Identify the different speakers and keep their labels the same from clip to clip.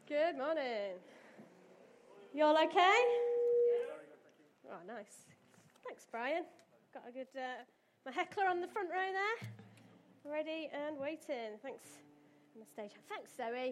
Speaker 1: Good morning. You all okay? Oh, nice. Thanks, Brian. Got a good, my heckler on the front row there. Ready and waiting. Thanks on the stage. Thanks, Zoe.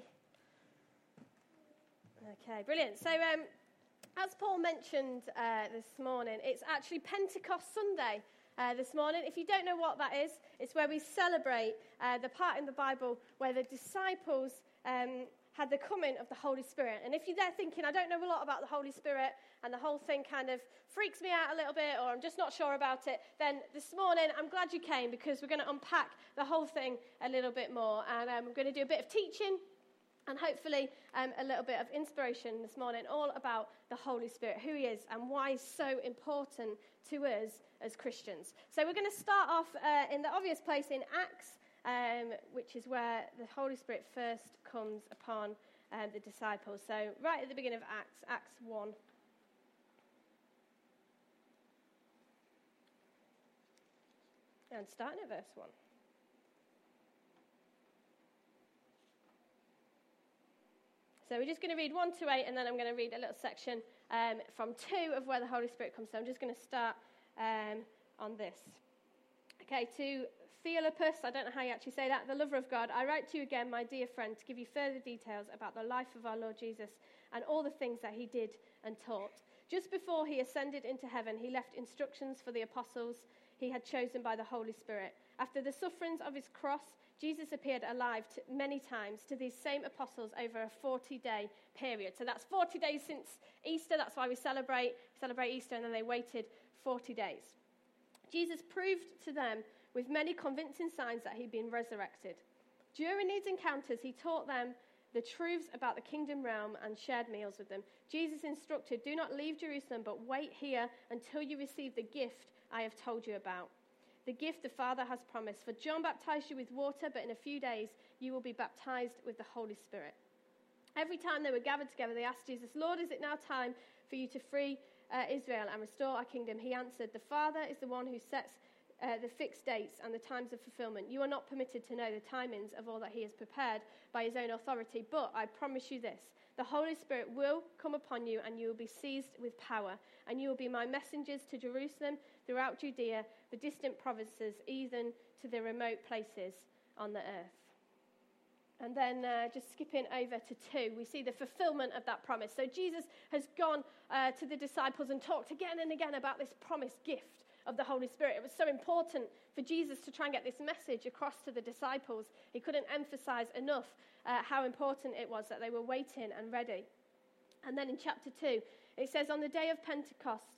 Speaker 1: Okay, brilliant. So, as Paul mentioned this morning, it's actually Pentecost Sunday this morning. If you don't know what that is, it's where we celebrate the part in the Bible where the disciples had the coming of the Holy Spirit. And if you're there thinking, I don't know a lot about the Holy Spirit, and the whole thing kind of freaks me out a little bit, or I'm just not sure about it, then this morning I'm glad you came, because we're going to unpack the whole thing a little bit more. And we're going to do a bit of teaching, and hopefully a little bit of inspiration this morning, all about the Holy Spirit, who he is, and why he's so important to us as Christians. So we're going to start off in the obvious place in Acts, which is where the Holy Spirit first comes upon the disciples. So right at the beginning of Acts, Acts 1. And starting at verse 1. So we're just going to read 1 to 8, and then I'm going to read a little section from 2 of where the Holy Spirit comes. So I'm just going to start on this. Okay, to Theophilus, I don't know how you actually say that, the lover of God, I write to you again, my dear friend, to give you further details about the life of our Lord Jesus and all the things that he did and taught. Just before he ascended into heaven, he left instructions for the apostles he had chosen by the Holy Spirit. After the sufferings of his cross, Jesus appeared alive many times to these same apostles over a 40-day period. So that's 40 days since Easter. That's why we celebrate Easter, and then they waited 40 days. Jesus proved to them with many convincing signs that he'd been resurrected. During these encounters, he taught them the truths about the kingdom realm and shared meals with them. Jesus instructed, do not leave Jerusalem, but wait here until you receive the gift I have told you about. The gift the Father has promised. For John baptized you with water, but in a few days you will be baptized with the Holy Spirit. Every time they were gathered together, they asked Jesus, Lord, is it now time for you to free Israel and restore our kingdom? He answered, the Father is the one who sets the fixed dates and the times of fulfillment. You are not permitted to know the timings of all that he has prepared by his own authority, but I promise you this, the Holy Spirit will come upon you and you will be seized with power, and you will be my messengers to Jerusalem, throughout Judea, the distant provinces, even to the remote places on the earth. And then just skipping over to 2, we see the fulfillment of that promise. So Jesus has gone to the disciples and talked again and again about this promised gift of the Holy Spirit. It was so important for Jesus to try and get this message across to the disciples. He couldn't emphasize enough how important it was that they were waiting and ready. And then in chapter 2, it says, on the day of Pentecost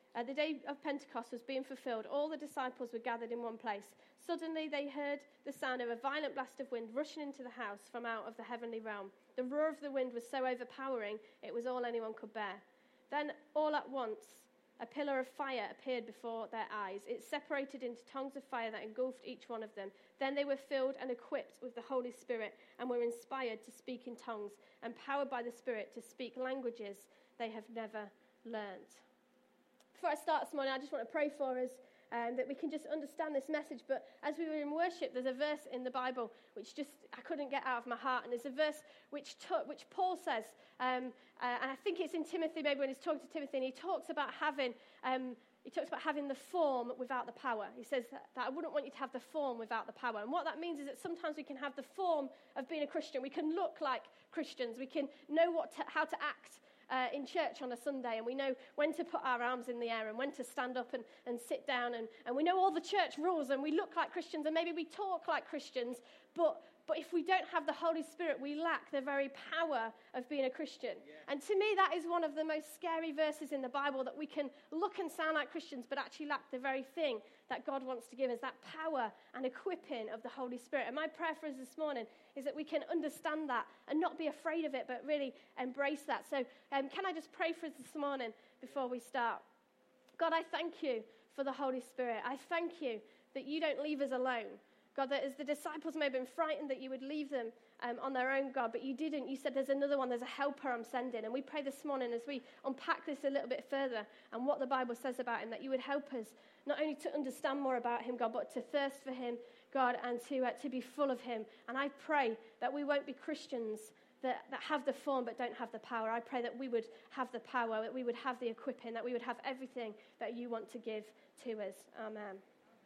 Speaker 1: was being fulfilled. All the disciples were gathered in one place. Suddenly they heard the sound of a violent blast of wind rushing into the house from out of the heavenly realm. The roar of the wind was so overpowering, it was all anyone could bear. Then all at once, a pillar of fire appeared before their eyes. It separated into tongues of fire that engulfed each one of them. Then they were filled and equipped with the Holy Spirit and were inspired to speak in tongues, empowered by the Spirit to speak languages they have never learnt. Before I start this morning, I just want to pray for us that we can just understand this message. But as we were in worship, there's a verse in the Bible which I couldn't get out of my heart. And there's a verse which Paul says, and I think it's in Timothy, maybe when he's talking to Timothy, and he talks about having the form without the power. He says that I wouldn't want you to have the form without the power. And what that means is that sometimes we can have the form of being a Christian. We can look like Christians. We can know how to act in church on a Sunday, and we know when to put our arms in the air and when to stand up and sit down, and we know all the church rules, and we look like Christians, and maybe we talk like Christians, but if we don't have the Holy Spirit, we lack the very power of being a Christian. Yeah. And to me, that is one of the most scary verses in the Bible, that we can look and sound like Christians, but actually lack the very thing that God wants to give us, that power and equipping of the Holy Spirit. And my prayer for us this morning is that we can understand that and not be afraid of it, but really embrace that. So can I just pray for us this morning before we start? God, I thank you for the Holy Spirit. I thank you that you don't leave us alone. God, that as the disciples may have been frightened that you would leave them on their own, God, but you didn't. You said there's another one, there's a helper I'm sending. And we pray this morning as we unpack this a little bit further and what the Bible says about him, that you would help us not only to understand more about him, God, but to thirst for him, God, and to be full of him. And I pray that we won't be Christians that have the form but don't have the power. I pray that we would have the power, that we would have the equipping, that we would have everything that you want to give to us. Amen.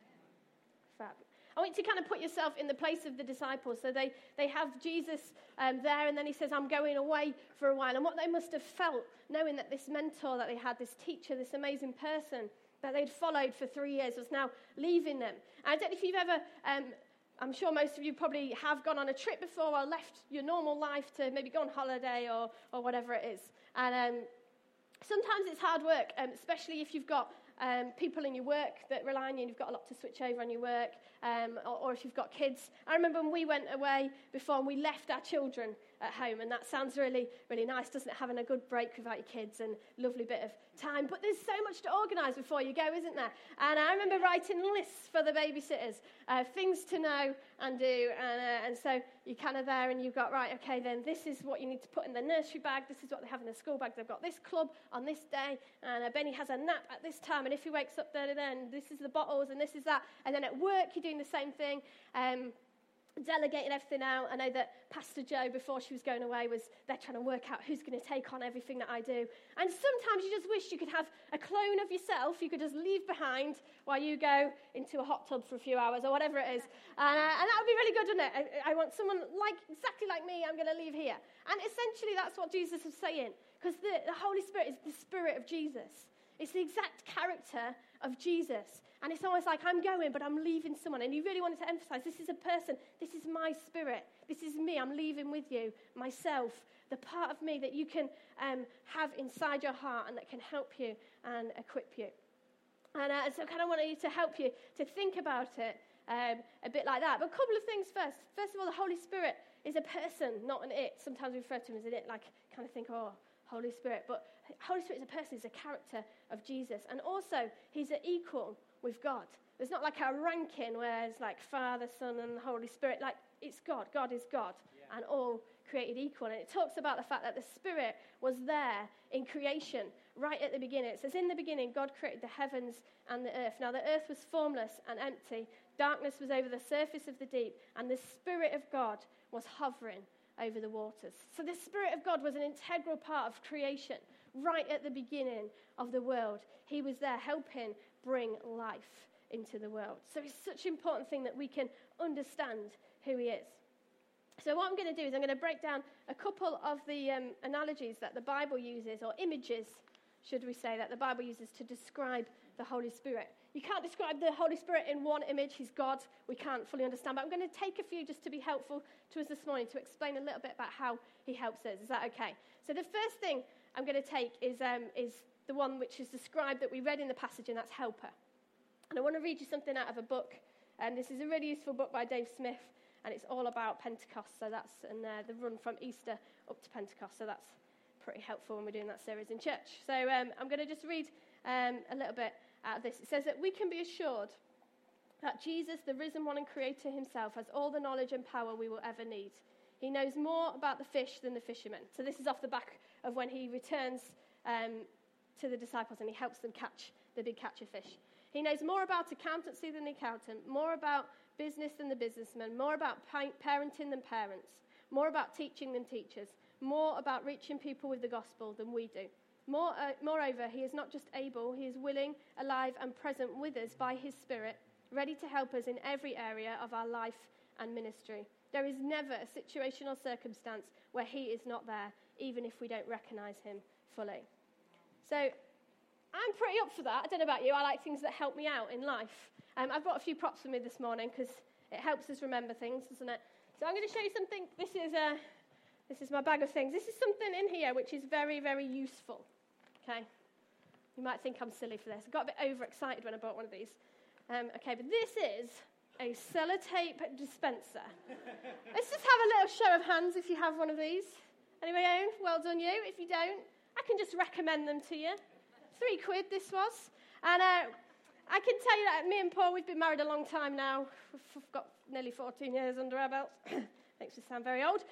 Speaker 1: Fab. I want you to kind of put yourself in the place of the disciples. So they have Jesus there, and then he says, I'm going away for a while. And what they must have felt, knowing that this mentor that they had, this teacher, this amazing person that they'd followed for 3 years was now leaving them. And I don't know if you've ever, I'm sure most of you probably have gone on a trip before or left your normal life to maybe go on holiday or whatever it is. And sometimes it's hard work, especially if you've got people in your work that rely on you and you've got a lot to switch over on your work, or if you've got kids. I remember when we went away before and we left our children at home, and that sounds really, really nice, doesn't it? Having a good break without your kids and lovely bit of time. But there's so much to organise before you go, isn't there? And I remember writing lists for the babysitters, things to know and do. And so you're kind of there and you've got, right, okay, then this is what you need to put in the nursery bag. This is what they have in the school bag. They've got this club on this day, and Benny has a nap at this time. And if he wakes up, then this is the bottles and this is that. And then at work, you're doing the same thing. Delegating everything out. I know that Pastor Jo, before she was going away, was there trying to work out who's going to take on everything that I do. And sometimes you just wish you could have a clone of yourself you could just leave behind while you go into a hot tub for a few hours or whatever it is. And that would be really good, wouldn't it? I want someone exactly like me. I'm going to leave here. And essentially that's what Jesus is saying, because the Holy Spirit is the Spirit of Jesus. It's the exact character of Jesus. And it's almost like I'm going, but I'm leaving someone. And you really wanted to emphasize, this is a person. This is my spirit. This is me. I'm leaving with you, myself, the part of me that you can have inside your heart and that can help you and equip you. And so I kind of want you to help you to think about it a bit like that. But a couple of things first. First of all, the Holy Spirit is a person, not an it. Sometimes we refer to him as an it, like kind of think, oh, Holy Spirit. But Holy Spirit is a person, he's a character of Jesus. And also, he's an equal with God. There's not like a ranking where it's like Father, Son, and Holy Spirit. Like, it's God. God is God. Yeah. And all created equal. And it talks about the fact that the Spirit was there in creation right at the beginning. It says, in the beginning, God created the heavens and the earth. Now, the earth was formless and empty. Darkness was over the surface of the deep. And the Spirit of God was hovering over the waters. So the Spirit of God was an integral part of creation right at the beginning of the world. He was there helping bring life into the world. So it's such an important thing that we can understand who he is. So what I'm going to do is I'm going to break down a couple of the analogies that the Bible uses, or images, should we say, that the Bible uses to describe the Holy Spirit. You can't describe the Holy Spirit in one image. He's God. We can't fully understand. But I'm going to take a few just to be helpful to us this morning to explain a little bit about how he helps us. Is that okay? So the first thing I'm going to take is the one which is described that we read in the passage, and that's helper. And I want to read you something out of a book. And this is a really useful book by Dave Smith, and it's all about Pentecost. So that's the run from Easter up to Pentecost. So that's pretty helpful when we're doing that series in church. So I'm going to just read a little bit out of this. It says that we can be assured that Jesus, the risen one and creator himself, has all the knowledge and power we will ever need. He knows more about the fish than the fishermen. So this is off the back of when he returns to the disciples and he helps them catch the big catch of fish. He knows more about accountancy than the accountant, more about business than the businessman, more about parenting than parents, more about teaching than teachers, more about reaching people with the gospel than we do. Moreover, he is not just able, he is willing, alive, and present with us by his Spirit, ready to help us in every area of our life and ministry. There is never a situation or circumstance where he is not there, even if we don't recognize him fully. So I'm pretty up for that. I don't know about you. I like things that help me out in life. I've brought a few props with me this morning because it helps us remember things, doesn't it? So I'm going to show you something. This is my bag of things. This is something in here which is very, very useful. Okay? You might think I'm silly for this. I got a bit overexcited when I bought one of these. Okay, but this is a sellotape dispenser. Let's just have a little show of hands if you have one of these. Anybody own? Well done you. If you don't, I can just recommend them to you. £3 this was. And I can tell you that me and Paul, we've been married a long time now. We've got nearly 14 years under our belts. Makes us sound very old.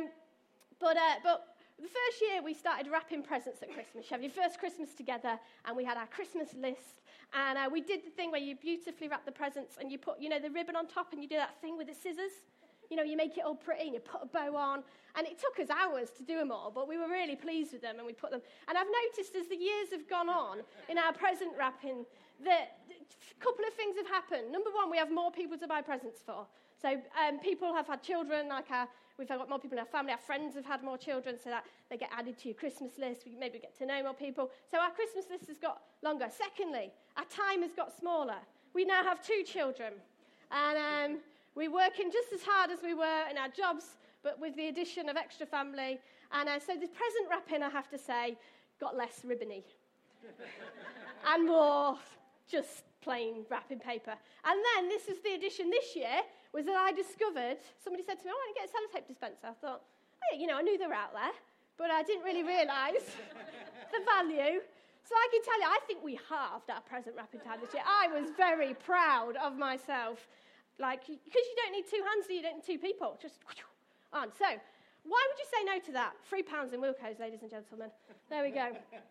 Speaker 1: But the first year we started wrapping presents at Christmas. You have your first Christmas together, and we had our Christmas list. And we did the thing where you beautifully wrap the presents, and you put, the ribbon on top, and you do that thing with the scissors. you make it all pretty and you put a bow on. And it took us hours to do them all, but we were really pleased with them and we put them. And I've noticed as the years have gone on in our present wrapping that a couple of things have happened. Number one, we have more people to buy presents for. So people have had children, we've got more people in our family. Our friends have had more children, so that they get added to your Christmas list. We maybe get to know more people. So our Christmas list has got longer. Secondly, our time has got smaller. We now have 2 children. And we're working just as hard as we were in our jobs, but with the addition of extra family. And so the present wrapping, I have to say, got less ribbony. And more just plain wrapping paper. And then this is the addition this year, was that I discovered, somebody said to me, I want to get a sellotape dispenser. I thought, I knew they were out there, but I didn't really realise the value. So I can tell you, I think we halved our present wrapping time this year. I was very proud of myself. Because you don't need 2 hands, so you don't need 2 people. Just on. So, why would you say no to that? £3 in Wilko's, ladies and gentlemen. There we go.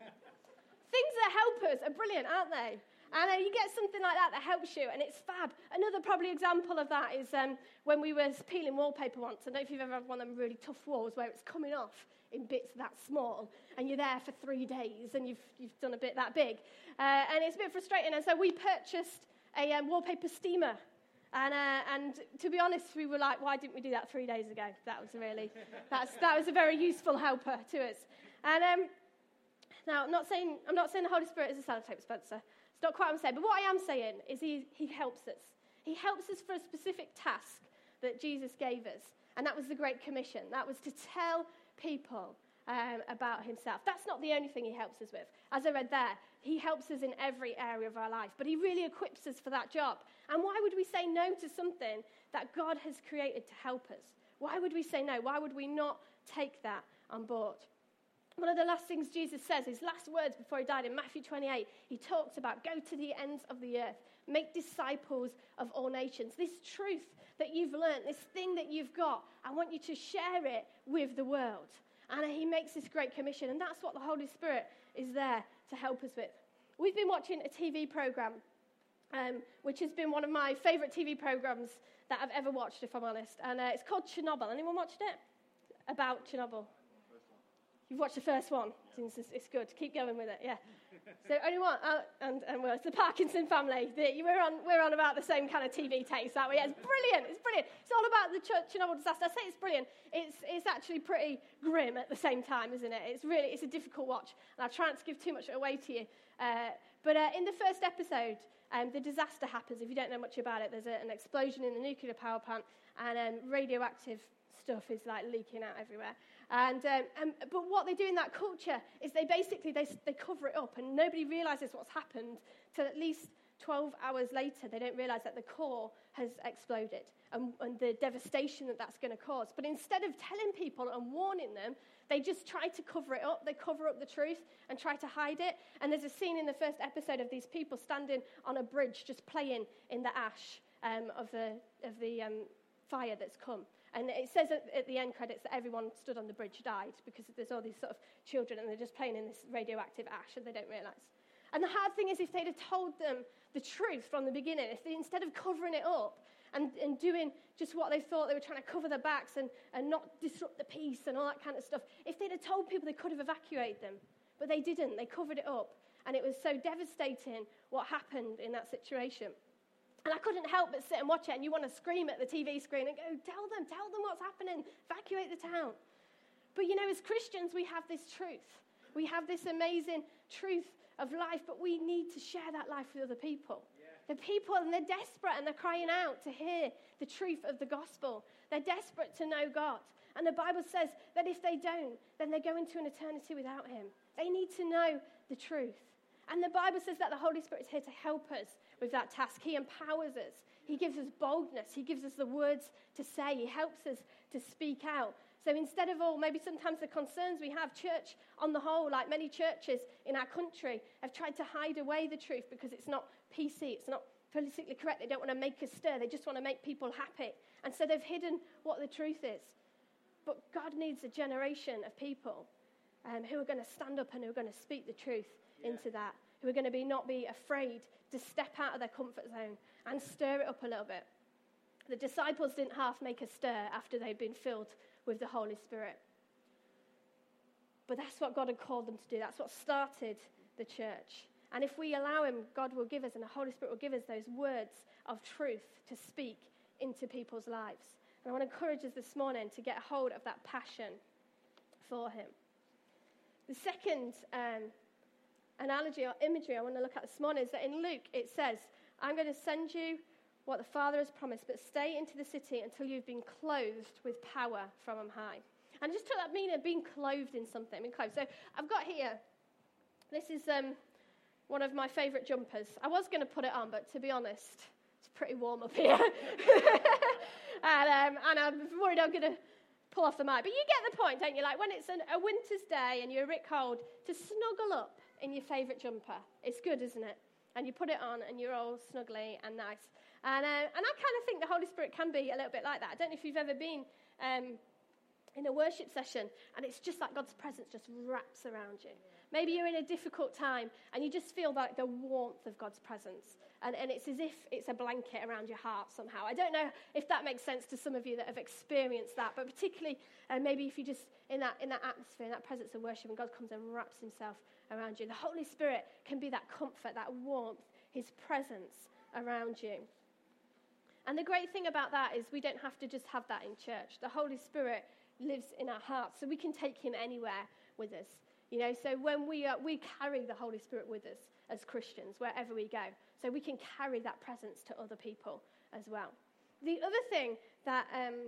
Speaker 1: Things that help us are brilliant, aren't they? And you get something like that helps you, and it's fab. Another probably example of that is when we were peeling wallpaper once. I don't know if you've ever had one of them really tough walls where it's coming off in bits that small, and you're there for 3 days, and you've done a bit that big. And it's a bit frustrating. And so we purchased a wallpaper steamer. And to be honest, we were like, why didn't we do that 3 days ago? That was a very useful helper to us. And now, I'm not saying the Holy Spirit is a sellotape dispenser. It's not quite what I'm saying. But what I am saying is he helps us. He helps us for a specific task that Jesus gave us. And that was the Great Commission. That was to tell people about himself. That's not the only thing he helps us with. As I read there, he helps us in every area of our life. But he really equips us for that job. And why would we say no to something that God has created to help us? Why would we say no? Why would we not take that on board? One of the last things Jesus says, his last words before he died in Matthew 28, he talks about go to the ends of the earth, make disciples of all nations. This truth that you've learned, this thing that you've got, I want you to share it with the world. And he makes this great commission, and that's what the Holy Spirit is there to help us with. We've been watching a TV program, which has been one of my favourite TV programs that I've ever watched, if I'm honest. And it's called Chernobyl. Anyone watched it? About Chernobyl. You've watched the first one. It's good. Keep going with it, yeah. So only one, and well, it's the Parkinson family. We're on about the same kind of TV taste, that way. Yeah, it's brilliant. It's brilliant. It's all about the Chernobyl disaster. I say it's brilliant. It's actually pretty grim at the same time, isn't it? It's a difficult watch, and I try not to give too much away to you. But in the first episode, the disaster happens. If you don't know much about it, there's an explosion in the nuclear power plant, and radioactive stuff is like leaking out everywhere. But what they do in that culture is they cover it up, and nobody realizes what's happened till at least 12 hours later. They don't realize that the core has exploded and the devastation that's going to cause. But instead of telling people and warning them, they just try to cover it up. They cover up the truth and try to hide it. And there's a scene in the first episode of these people standing on a bridge just playing in the ash of the fire that's come. And it says at the end credits that everyone stood on the bridge died because there's all these sort of children and they're just playing in this radioactive ash and they don't realise. And the hard thing is if they'd have told them the truth from the beginning, if they, instead of covering it up and doing just what they thought, they were trying to cover their backs and not disrupt the peace and all that kind of stuff, if they'd have told people, they could have evacuated them. But they didn't. They covered it up. And it was so devastating what happened in that situation. And I couldn't help but sit and watch it, and you want to scream at the TV screen and go, tell them what's happening, evacuate the town. But as Christians, we have this truth. We have this amazing truth of life, but we need to share that life with other people. Yeah. The people, and they're desperate, and they're crying out to hear the truth of the gospel. They're desperate to know God. And the Bible says that if they don't, then they go into an eternity without him. They need to know the truth. And the Bible says that the Holy Spirit is here to help us with that task. He empowers us. He gives us boldness. He gives us the words to say. He helps us to speak out. So instead of maybe sometimes the concerns we have, church on the whole, like many churches in our country, have tried to hide away the truth because it's not PC, it's not politically correct. They don't want to make a stir. They just want to make people happy. And so they've hidden what the truth is. But God needs a generation of people who are going to stand up and who are going to speak the truth into that, who are going to not be afraid to step out of their comfort zone and stir it up a little bit. The disciples didn't half make a stir after they'd been filled with the Holy Spirit. But that's what God had called them to do. That's what started the church. And if we allow him, God will give us, and the Holy Spirit will give us those words of truth to speak into people's lives. And I want to encourage us this morning to get a hold of that passion for him. The second analogy or imagery I want to look at this morning is that in Luke it says, I'm going to send you what the Father has promised, but stay into the city until you've been clothed with power from on high. And just took that meaning of being clothed in something, being clothed. So I've got here, this is one of my favourite jumpers. I was going to put it on, but to be honest, it's pretty warm up here. and I'm worried I'm going to pull off the mic. But you get the point, don't you? Like when it's a winter's day and you're a bit cold, to snuggle up in your favourite jumper. It's good, isn't it? And you put it on and you're all snuggly and nice. And I kind of think the Holy Spirit can be a little bit like that. I don't know if you've ever been in a worship session and it's just like God's presence just wraps around you. Maybe you're in a difficult time and you just feel like the warmth of God's presence. And it's as if it's a blanket around your heart somehow. I don't know if that makes sense to some of you that have experienced that, but particularly maybe if you're just in that atmosphere, in that presence of worship, and God comes and wraps himself around you. The Holy Spirit can be that comfort, that warmth, his presence around you. And the great thing about that is we don't have to just have that in church. The Holy Spirit lives in our hearts, so we can take him anywhere with us. You know, so when we carry the Holy Spirit with us as Christians, wherever we go. So we can carry that presence to other people as well. The other thing that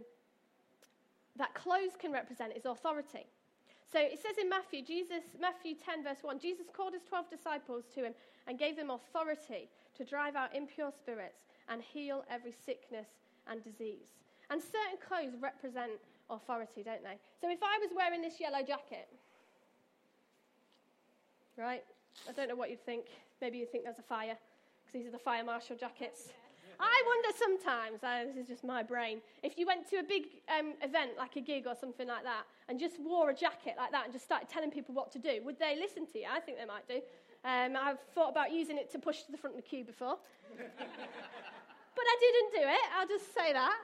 Speaker 1: clothes can represent is authority. So it says in Matthew 10 verse 1, Jesus called his 12 disciples to him and gave them authority to drive out impure spirits and heal every sickness and disease. And certain clothes represent authority, don't they? So if I was wearing this yellow jacket, right? I don't know what you'd think. Maybe you think there's a fire, because these are the fire marshal jackets. I wonder sometimes, this is just my brain, if you went to a big event, like a gig or something like that, and just wore a jacket like that and just started telling people what to do, would they listen to you? I think they might do. I've thought about using it to push to the front of the queue before. But I didn't do it, I'll just say that.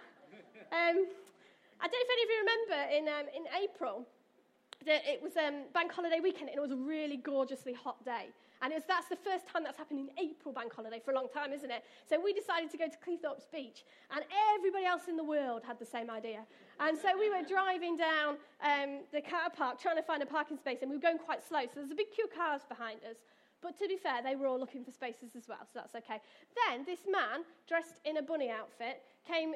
Speaker 1: I don't know if any of you remember in April, that it was bank holiday weekend, and it was a really gorgeously hot day. And that's the first time that's happened in April bank holiday for a long time, isn't it? So we decided to go to Cleethorpes Beach, and everybody else in the world had the same idea. And so we were driving down the car park, trying to find a parking space, and we were going quite slow. So there's a big queue of cars behind us. But to be fair, they were all looking for spaces as well, so that's okay. Then this man, dressed in a bunny outfit, came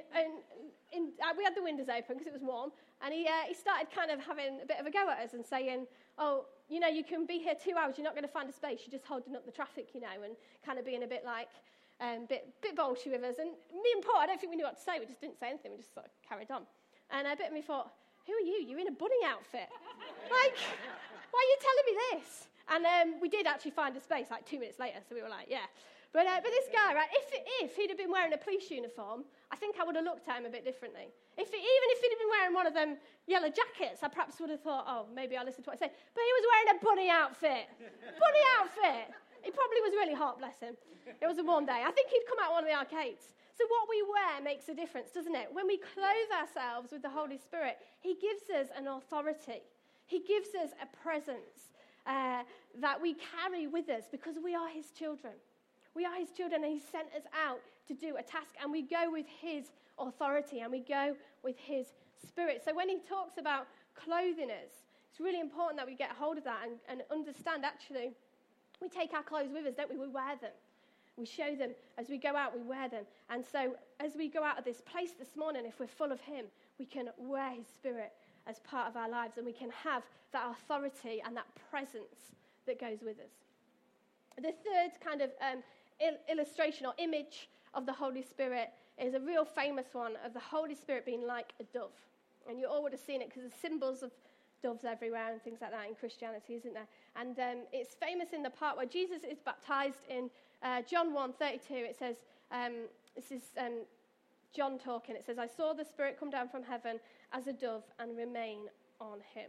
Speaker 1: and we had the windows open because it was warm, and he started kind of having a bit of a go at us and saying, oh, you know, you can be here 2 hours, you're not going to find a space, you're just holding up the traffic, you know, and kind of being a bit like, bit bolshy with us. And me and Paul, I don't think we knew what to say, we just didn't say anything, we just sort of carried on. And a bit of me thought, who are you? You're in a bunny outfit. Like, why are you telling me this? And we did actually find a space like 2 minutes later, so we were like, yeah. But this guy, right, if he'd have been wearing a police uniform, I think I would have looked at him a bit differently. Even if he'd have been wearing one of them yellow jackets, I perhaps would have thought, oh, maybe I'll listen to what I say. But he was wearing a bunny outfit. Bunny outfit. He probably was really hot, bless him. It was a warm day. I think he'd come out one of the arcades. So what we wear makes a difference, doesn't it? When we clothe ourselves with the Holy Spirit, he gives us an authority. He gives us a presence that we carry with us because we are his children. We are his children, and he sent us out to do a task, and we go with his authority, and we go with his spirit. So when he talks about clothing us, it's really important that we get hold of that and understand, actually, we take our clothes with us, don't we? We wear them. We show them as we go out, we wear them. And so as we go out of this place this morning, if we're full of him, we can wear his spirit as part of our lives, and we can have that authority and that presence that goes with us. The third kind of illustration or image of the Holy Spirit is a real famous one of the Holy Spirit being like a dove. And you all would have seen it because there's symbols of doves everywhere and things like that in Christianity, isn't there? And it's famous in the part where Jesus is baptized in John 1:32. It says, this is John talking. It says, I saw the Spirit come down from heaven as a dove and remain on him.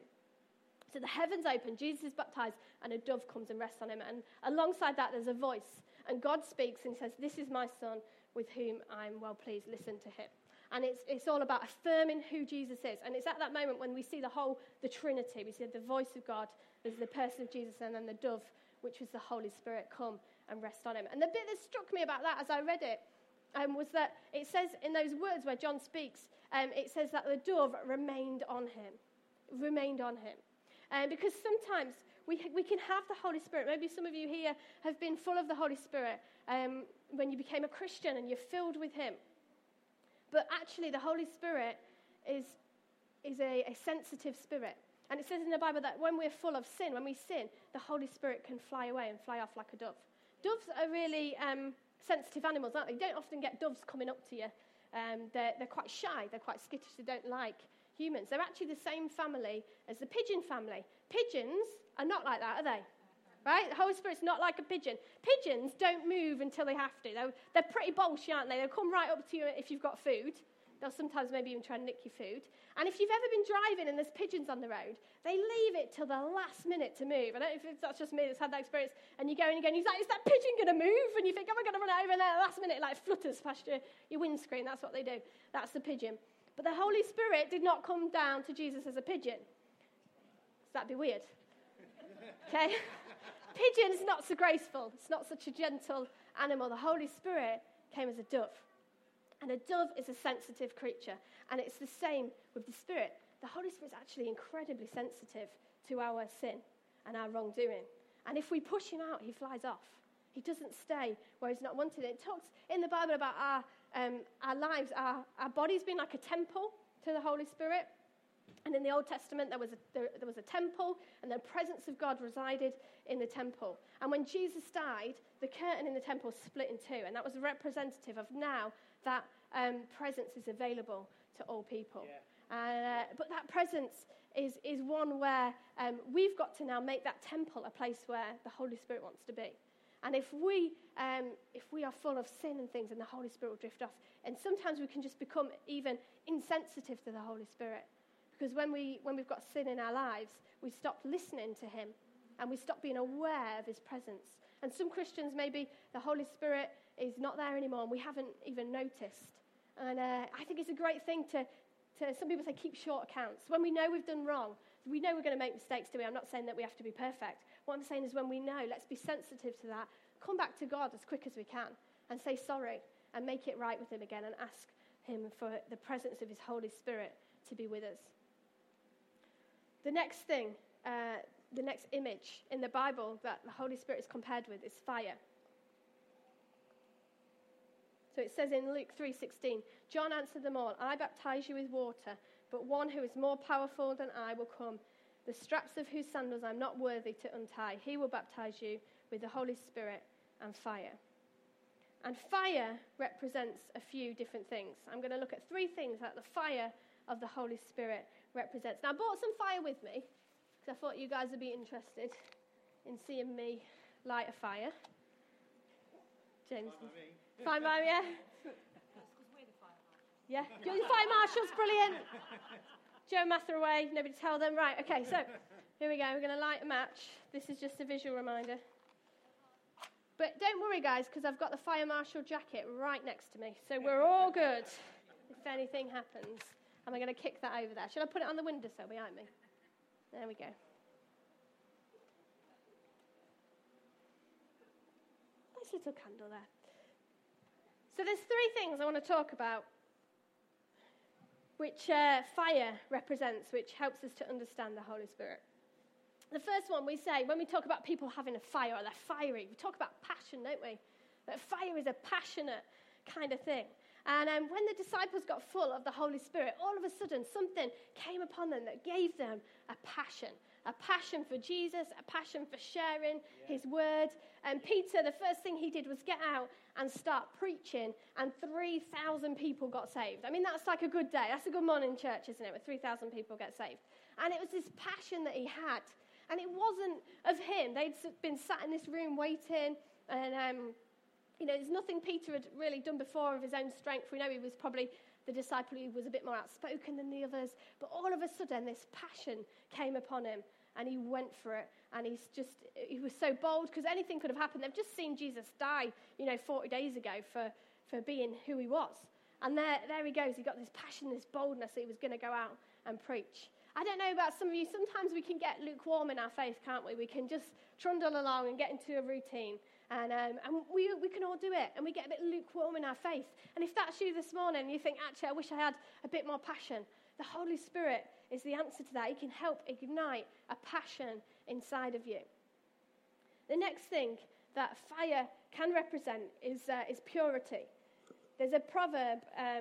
Speaker 1: So the heavens open, Jesus is baptized, and a dove comes and rests on him. And alongside that, there's a voice. And God speaks and says, this is my son with whom I'm well pleased. Listen to him. And it's all about affirming who Jesus is. And it's at that moment when we see the Trinity. We see the voice of God, there's the person of Jesus, and then the dove, which was the Holy Spirit, come and rest on him. And the bit that struck me about that as I read it was that it says in those words where John speaks, it says that the dove remained on him. Remained on him. Because sometimes we can have the Holy Spirit. Maybe some of you here have been full of the Holy Spirit when you became a Christian and you're filled with him. But actually the Holy Spirit is a sensitive spirit. And it says in the Bible that when we're full of sin, when we sin, the Holy Spirit can fly away and fly off like a dove. Doves are really sensitive animals, aren't they? You don't often get doves coming up to you. They're quite shy. They're quite skittish. They don't like humans. They're actually the same family as the pigeon family. Pigeons are not like that, are they? Right? The Holy Spirit's not like a pigeon. Pigeons don't move until they have to. They're pretty bolshy, aren't they? They'll come right up to you if you've got food. They'll sometimes maybe even try and nick your food. And if you've ever been driving and there's pigeons on the road, they leave it till the last minute to move. I don't know if that's just me that's had that experience. And you go and he's like, is that pigeon going to move? And you think, am I going to run it over? And then at the last minute, like flutters past your windscreen. That's what they do. That's the pigeon. But the Holy Spirit did not come down to Jesus as a pigeon. That'd be weird. Okay? Pigeon is not so graceful. It's not such a gentle animal. The Holy Spirit came as a dove. And a dove is a sensitive creature. And it's the same with the Spirit. The Holy Spirit is actually incredibly sensitive to our sin and our wrongdoing. And if we push him out, he flies off. He doesn't stay where he's not wanted. It talks in the Bible about our lives, our bodies being like a temple to the Holy Spirit. And in the Old Testament, there was a temple, and the presence of God resided in the temple. And when Jesus died, the curtain in the temple split in two, and that was representative of now that presence is available to all people. Yeah. But that presence is one where we've got to now make that temple a place where the Holy Spirit wants to be. And if we are full of sin and things, and the Holy Spirit will drift off. And sometimes we can just become even insensitive to the Holy Spirit. Because when we've got sin in our lives, we stop listening to him and we stop being aware of his presence. And some Christians, maybe the Holy Spirit is not there anymore and we haven't even noticed. And I think it's a great thing to some people say, keep short accounts. When we know we've done wrong, we know we're going to make mistakes, do we? I'm not saying that we have to be perfect. What I'm saying is when we know, let's be sensitive to that. Come back to God as quick as we can and say sorry and make it right with him again and ask him for the presence of his Holy Spirit to be with us. The next thing, the next image in the Bible that the Holy Spirit is compared with is fire. So it says in Luke 3:16, John answered them all, I baptize you with water, but one who is more powerful than I will come, the straps of whose sandals I'm not worthy to untie. He will baptize you with the Holy Spirit and fire. And fire represents a few different things. I'm going to look at three things that the fire of the Holy Spirit represents. Now, I brought some fire with me because I thought you guys would be interested in seeing me light a fire. James, fine by me, yeah? Yeah, you're the fire marshals, brilliant. Joe and Matt are away, nobody tell them. Right, okay, so here we go. We're going to light a match. This is just a visual reminder. But don't worry, guys, because I've got the fire marshal jacket right next to me, so we're all good if anything happens. And I'm going to kick that over there. Should I put it on the windowsill behind me? There we go. Nice little candle there. So there's three things I want to talk about which fire represents, which helps us to understand the Holy Spirit. The first one we say, when we talk about people having a fire, or they're fiery, we talk about passion, don't we? That fire is a passionate kind of thing. And when the disciples got full of the Holy Spirit, all of a sudden something came upon them that gave them a passion for Jesus, a passion for sharing his word. And Peter, the first thing he did was get out and start preaching, and 3,000 people got saved. I mean, that's like a good day. That's a good morning church, isn't it, where 3,000 people get saved. And it was this passion that he had. And it wasn't of him. They'd been sat in this room waiting, and there's nothing Peter had really done before of his own strength. We know he was probably the disciple who was a bit more outspoken than the others. But all of a sudden, this passion came upon him, and he went for it. And he was so bold, because anything could have happened. They've just seen Jesus die, 40 days ago for being who he was. And there he goes. He got this passion, this boldness that he was going to go out and preach. I don't know about some of you. Sometimes we can get lukewarm in our faith, can't we? We can just trundle along and get into a routine. And we can all do it. And we get a bit lukewarm in our faith. And if that's you this morning, and you think, actually, I wish I had a bit more passion, the Holy Spirit is the answer to that. He can help ignite a passion inside of you. The next thing that fire can represent is purity. There's a proverb,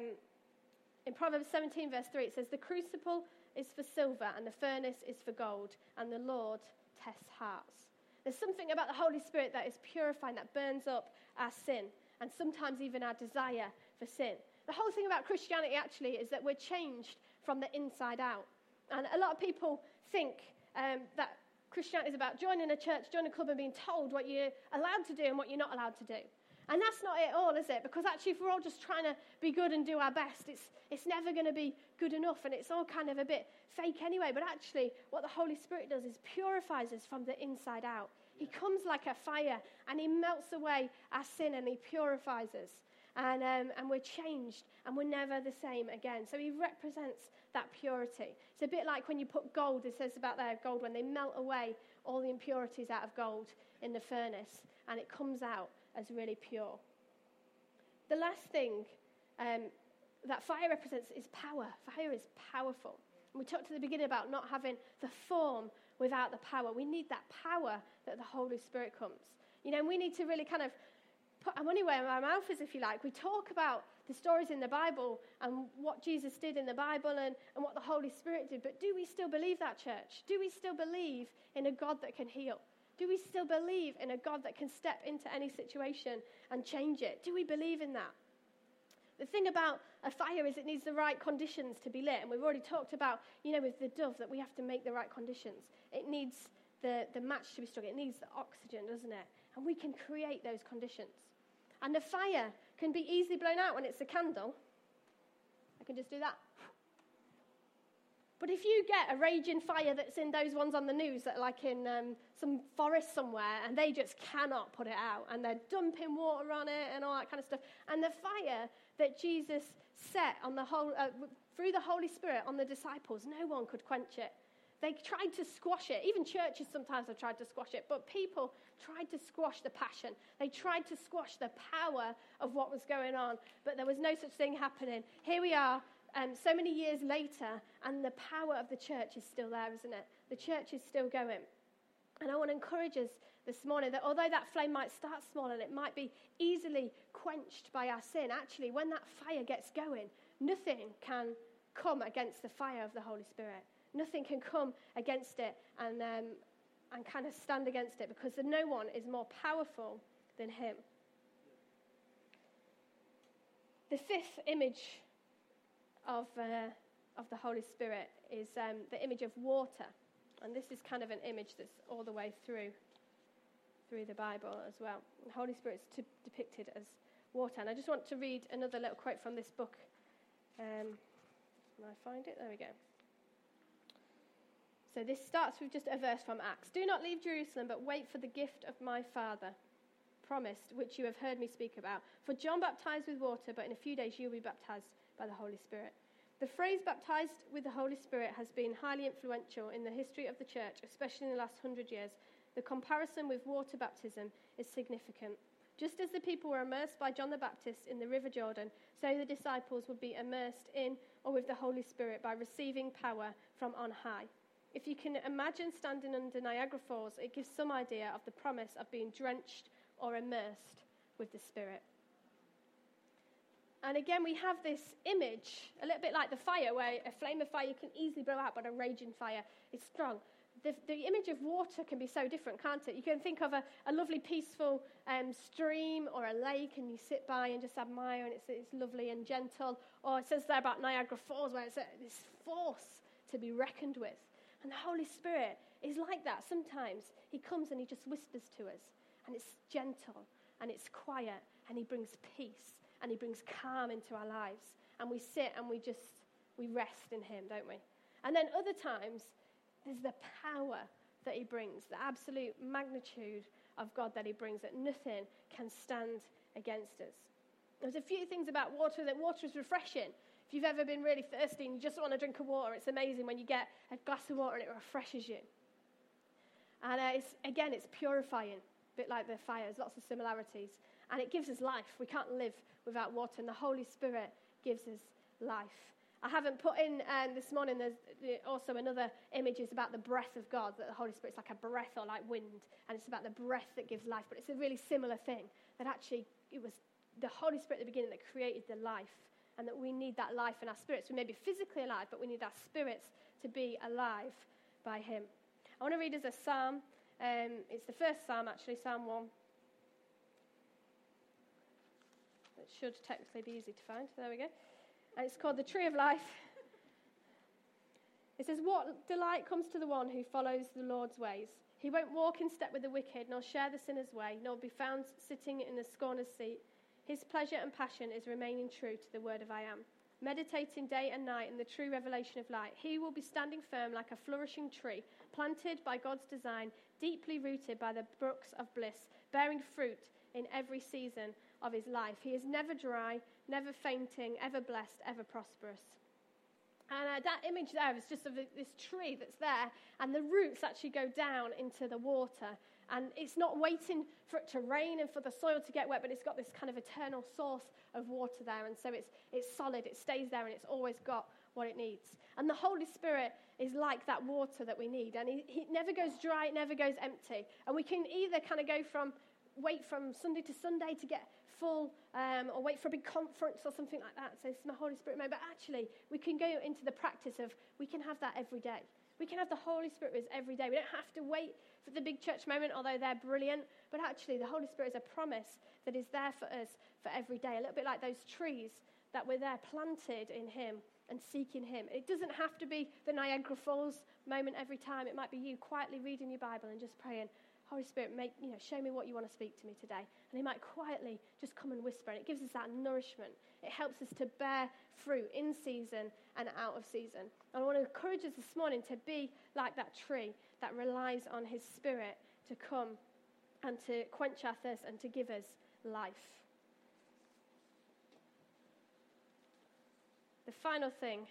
Speaker 1: in Proverbs 17, verse 3, it says, the crucible is for silver, and the furnace is for gold, and the Lord tests hearts. There's something about the Holy Spirit that is purifying, that burns up our sin, and sometimes even our desire for sin. The whole thing about Christianity, actually, is that we're changed from the inside out. And a lot of people think that Christianity is about joining a church, joining a club, and being told what you're allowed to do and what you're not allowed to do. And that's not it at all, is it? Because actually, if we're all just trying to be good and do our best, it's never going to be good enough, and it's all kind of a bit fake anyway. But actually, what the Holy Spirit does is purifies us from the inside out. He comes like a fire, and he melts away our sin, and he purifies us. And we're changed, and we're never the same again. So he represents that purity. It's a bit like when you put gold, it says about there, gold, when they melt away all the impurities out of gold in the furnace, and it comes out as really pure. The last thing that fire represents is power. Fire is powerful. And we talked at the beginning about not having the form without the power. We need that power that the Holy Spirit comes. You know, we need to really kind of put our money where our mouth is, if you like. We talk about the stories in the Bible and what Jesus did in the Bible and what the Holy Spirit did. But do we still believe that, church? Do we still believe in a God that can heal? Do we still believe in a God that can step into any situation and change it? Do we believe in that? The thing about a fire is it needs the right conditions to be lit. And we've already talked about, you know, with the dove, that we have to make the right conditions. It needs the match to be struck. It needs the oxygen, doesn't it? And we can create those conditions. And the fire can be easily blown out when it's a candle. I can just do that. But if you get a raging fire that's in those ones on the news that are like in some forest somewhere, and they just cannot put it out, and they're dumping water on it and all that kind of stuff, and the fire that Jesus set on the whole through the Holy Spirit on the disciples, no one could quench it. They tried to squash it. Even churches sometimes have tried to squash it, but people tried to squash the passion. They tried to squash the power of what was going on, but there was no such thing happening. Here we are, so many years later, and the power of the church is still there, isn't it? The church is still going. And I want to encourage us this morning that although that flame might start small and it might be easily quenched by our sin, actually, when that fire gets going, nothing can come against the fire of the Holy Spirit. Nothing can come against it and kind of stand against it, because no one is more powerful than him. The fifth image of the Holy Spirit is the image of water. And this is kind of an image that's all the way through the Bible as well. The Holy Spirit's depicted as water. And I just want to read another little quote from this book. Can I find it? There we go. So this starts with just a verse from Acts. Do not leave Jerusalem, but wait for the gift of my Father, promised, which you have heard me speak about. For John baptized with water, but in a few days you will be baptized by the Holy Spirit. The phrase baptized with the Holy Spirit has been highly influential in the history of the church, especially in the last 100 years. The comparison with water baptism is significant. Just as the people were immersed by John the Baptist in the River Jordan, so the disciples would be immersed in or with the Holy Spirit by receiving power from on high. If you can imagine standing under Niagara Falls, it gives some idea of the promise of being drenched or immersed with the Spirit. And again, we have this image, a little bit like the fire, where a flame of fire you can easily blow out, but a raging fire is strong. The image of water can be so different, can't it? You can think of a lovely, peaceful stream or a lake, and you sit by and just admire, and it's lovely and gentle. Or it says there about Niagara Falls, where it's this force to be reckoned with. And the Holy Spirit is like that. Sometimes he comes and he just whispers to us, and it's gentle, and it's quiet, and he brings peace, and he brings calm into our lives. And we sit and we rest in him, don't we? And then other times, there's the power that he brings, the absolute magnitude of God that he brings, that nothing can stand against us. There's a few things about water, that water is refreshing. If you've ever been really thirsty and you just want to drink of water, it's amazing when you get a glass of water and it refreshes you. And it's purifying, a bit like the fire. There's lots of similarities. And it gives us life. We can't live without water, and the Holy Spirit gives us life. I haven't put in this morning, there's also another images about the breath of God, that the Holy Spirit's like a breath or like wind, and it's about the breath that gives life. But it's a really similar thing, that actually it was the Holy Spirit at the beginning that created the life, and that we need that life in our spirits. We may be physically alive, but we need our spirits to be alive by him. I want to read us a psalm. It's the first psalm, actually, Psalm 1. It should technically be easy to find. There we go. And it's called The Tree of Life. It says, "What delight comes to the one who follows the Lord's ways? He won't walk in step with the wicked, nor share the sinner's way, nor be found sitting in the scorner's seat. His pleasure and passion is remaining true to the word of I am, meditating day and night in the true revelation of light. He will be standing firm like a flourishing tree, planted by God's design, deeply rooted by the brooks of bliss, bearing fruit in every season of his life. He is never dry, never fainting, ever blessed, ever prosperous." And that image there is just of this tree that's there, and the roots actually go down into the water. And it's not waiting for it to rain and for the soil to get wet, but it's got this kind of eternal source of water there. And so it's solid, it stays there, and it's always got what it needs. And the Holy Spirit is like that water that we need. And he never goes dry, it never goes empty. And we can either kind of wait from Sunday to Sunday to get full, or wait for a big conference or something like that. So it's my Holy Spirit moment. But actually, we can go into the practice of, we can have that every day. We can have the Holy Spirit with us every day. We don't have to wait for the big church moment, although they're brilliant. But actually, the Holy Spirit is a promise that is there for us for every day. A little bit like those trees that were there planted in him and seeking him. It doesn't have to be the Niagara Falls moment every time. It might be you quietly reading your Bible and just praying, "Holy Spirit, show me what you want to speak to me today." And he might quietly just come and whisper, and it gives us that nourishment. It helps us to bear fruit in season and out of season. And I want to encourage us this morning to be like that tree that relies on his Spirit to come and to quench our thirst and to give us life. The final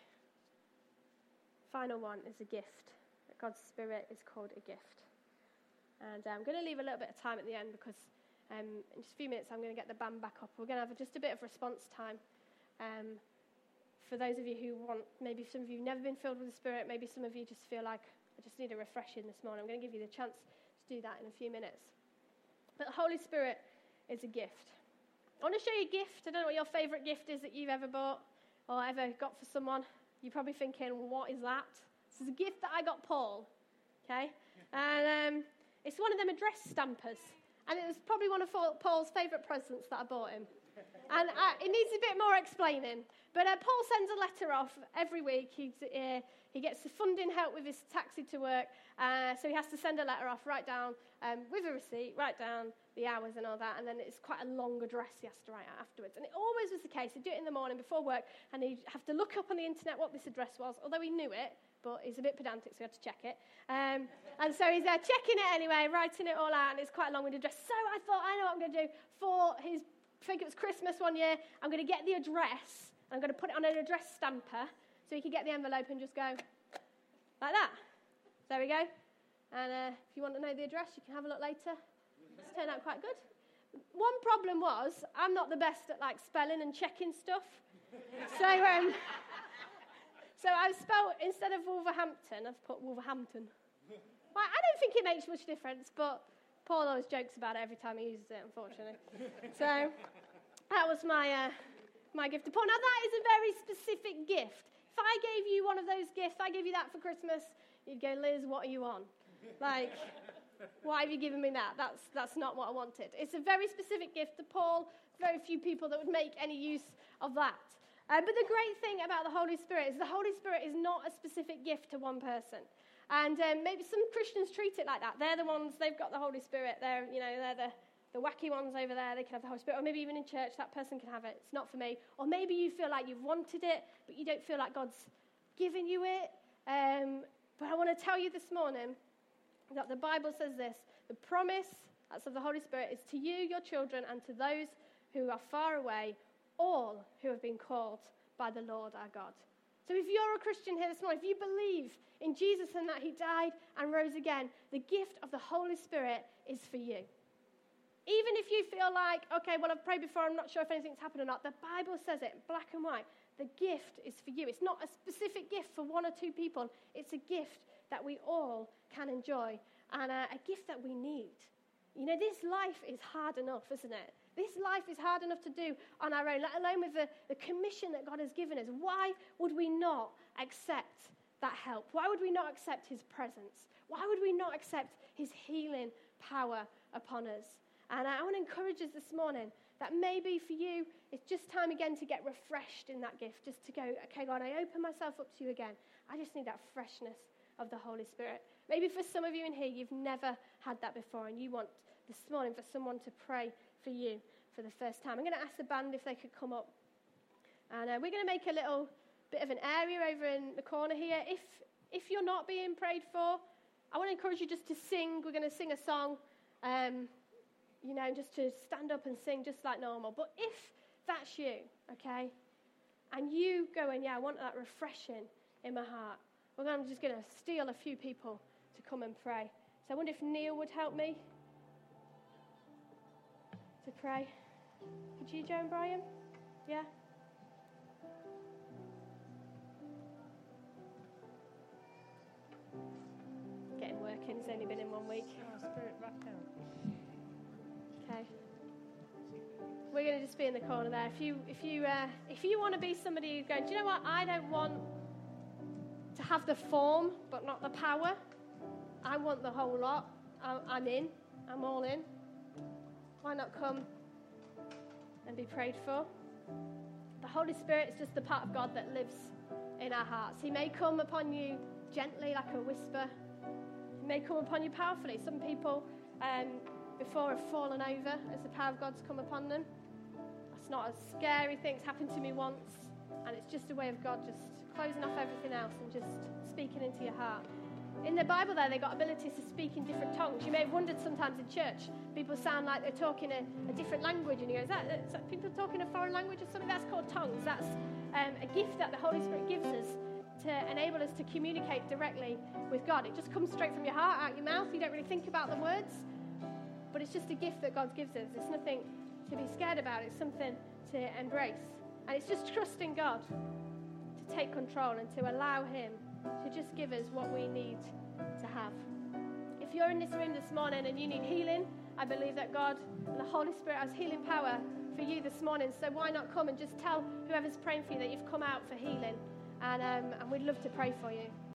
Speaker 1: one is a gift. That God's Spirit is called a gift. And I'm going to leave a little bit of time at the end, because in just a few minutes I'm going to get the band back up. We're going to have just a bit of response time. For those of you who want, maybe some of you have never been filled with the Spirit, maybe some of you just feel like, I just need a refreshing this morning. I'm going to give you the chance to do that in a few minutes. But the Holy Spirit is a gift. I want to show you a gift. I don't know what your favourite gift is that you've ever bought or ever got for someone. You're probably thinking, well, what is that? This is a gift that I got Paul. Okay? And it's one of them address stampers. And it was probably one of Paul's favourite presents that I bought him. And it needs a bit more explaining. But Paul sends a letter off every week. He gets the funding help with his taxi to work. So he has to send a letter off, write down, with a receipt, write down the hours and all that. And then it's quite a long address he has to write out afterwards. And it always was the case. He'd do it in the morning before work. And he'd have to look up on the internet what this address was, although he knew it. But he's a bit pedantic, so he had to check it. And so he's there checking it anyway, writing it all out, and it's quite a long-winded address. So I thought, I know what I'm going to do for his, I think it was Christmas one year, I'm going to get the address, and I'm going to put it on an address stamper, so he can get the envelope and just go like that. There we go. And if you want to know the address, you can have a look later. It's turned out quite good. One problem was, I'm not the best at, spelling and checking stuff. So I've spelled, instead of Wolverhampton, I've put Wolverhampton. Well, I don't think it makes much difference, but Paul always jokes about it every time he uses it, unfortunately. So that was my gift to Paul. Now, that is a very specific gift. If I gave you one of those gifts, I gave you that for Christmas, you'd go, Liz, what are you on? Why have you given me that? That's not what I wanted. It's a very specific gift to Paul. Very few people that would make any use of that. But the great thing about the Holy Spirit is the Holy Spirit is not a specific gift to one person. And maybe some Christians treat it like that. They're the ones, they've got the Holy Spirit. They're the wacky ones over there. They can have the Holy Spirit. Or maybe even in church, that person can have it. It's not for me. Or maybe you feel like you've wanted it, but you don't feel like God's given you it. But I want to tell you this morning that the Bible says this. The promise, that's of the Holy Spirit, is to you, your children, and to those who are far away, all who have been called by the Lord our God. So if you're a Christian here this morning, if you believe in Jesus and that he died and rose again, the gift of the Holy Spirit is for you. Even if you feel like, okay, well, I've prayed before, I'm not sure if anything's happened or not, the Bible says it, black and white. The gift is for you. It's not a specific gift for one or two people. It's a gift that we all can enjoy and a gift that we need. You know, this life is hard enough, isn't it? This life is hard enough to do on our own, let alone with the commission that God has given us. Why would we not accept that help? Why would we not accept his presence? Why would we not accept his healing power upon us? And I want to encourage us this morning that maybe for you, it's just time again to get refreshed in that gift, just to go, okay, God, I open myself up to you again. I just need that freshness of the Holy Spirit. Maybe for some of you in here, you've never had that before, and you want this morning for someone to pray for you for the first time. I'm going to ask the band if they could come up. And we're going to make a little bit of an area over in the corner here. If you're not being prayed for, I want to encourage you just to sing. We're going to sing a song, just to stand up and sing just like normal. But if that's you, okay, and you go and, I want that refreshing in my heart, I'm just going to steal a few people to come and pray. So I wonder if Neil would help me to pray. Could you, Joe and Brian? Yeah? Getting working. It's only been in 1 week.
Speaker 2: Spirit back down.
Speaker 1: Okay. We're going to just be in the corner there. If you want to be somebody who's going, do you know what? I don't want to have the form, but not the power. I want the whole lot. I'm in. I'm all in. Why not come and be prayed for? The Holy Spirit is just the part of God that lives in our hearts. He may come upon you gently like a whisper. He may come upon you powerfully. Some people before have fallen over as the power of God's come upon them. That's not a scary thing. It's happened to me once. And it's just a way of God just closing off everything else and just speaking into your heart. In the Bible there, they got abilities to speak in different tongues. You may have wondered sometimes in church, people sound like they're talking a different language. And you go, is that people talking a foreign language or something? That's called tongues. That's a gift that the Holy Spirit gives us to enable us to communicate directly with God. It just comes straight from your heart, out your mouth. You don't really think about the words. But it's just a gift that God gives us. It's nothing to be scared about. It's something to embrace. And it's just trusting God to take control and to allow him to just give us what we need to have. If you're in this room this morning and you need healing, I believe that God and the Holy Spirit has healing power for you this morning. So why not come and just tell whoever's praying for you that you've come out for healing, and we'd love to pray for you.